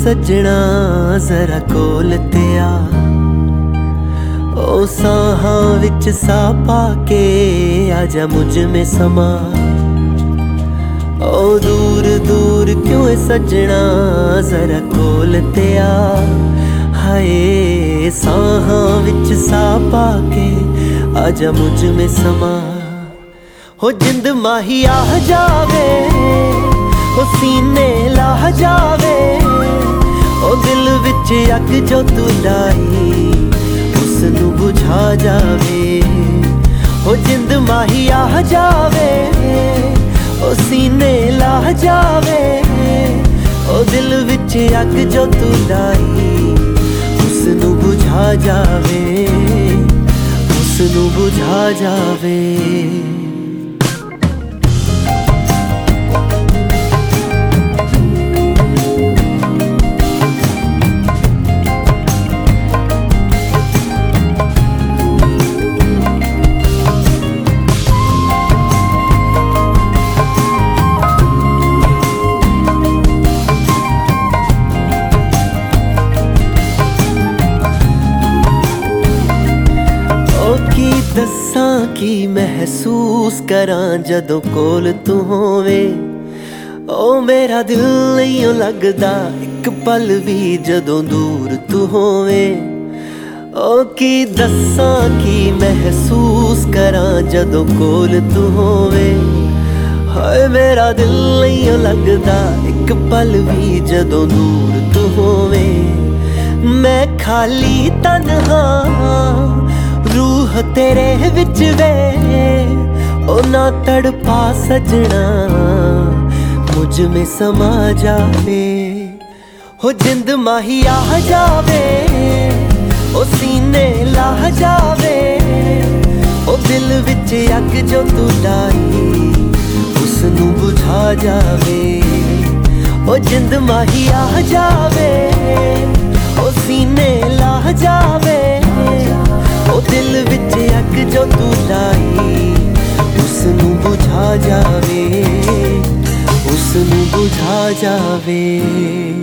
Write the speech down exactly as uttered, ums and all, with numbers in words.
सजना जरा कोल ते आ, ओ साहां विच सा पाके आजा मुझ में समा। ओ दूर दूर क्यों है सजना जरा कोल ते आ, हाय साहां विच सा पाके आजा मुझ में समा। हो जिंद माही आ जावे, ओ सीने लाह जावे, ओ दिल विच अग जो तू लाई उसनू बुझा जावे। हो जिंद माही आ जावे, ओ सीने लाह जावे, ओ दिल विच अग जो तू लाई उसनू बुझा जावे, उसनू बुझा जावे। दस्सां की महसूस करां जदों कोल तू होवे, ओ मेरा दिल नहीं लगदा एक पल भी जदों दूर तू होवे। ओ की दस्सां की महसूस करां जदों कोल तू होवे, हाय मेरा दिल नहीं लगदा एक पल भी जदों दूर तू होवे। मैं खाली तन्हा रूह तेरे विच वे, ओ ना तड़पा सजना मुझ में समा जावे। हो जिंद माही आ जावे, ओ सीने लाह जावे, ओ दिल विच अग जो तू लाई उसनू बुझा जावे। ओ जिंद माही आ जावे, ओ सीने लाह जावे, ओ दिल विच अग जो तू लाई उसनू बुझा जावे, उसनू बुझा जावे।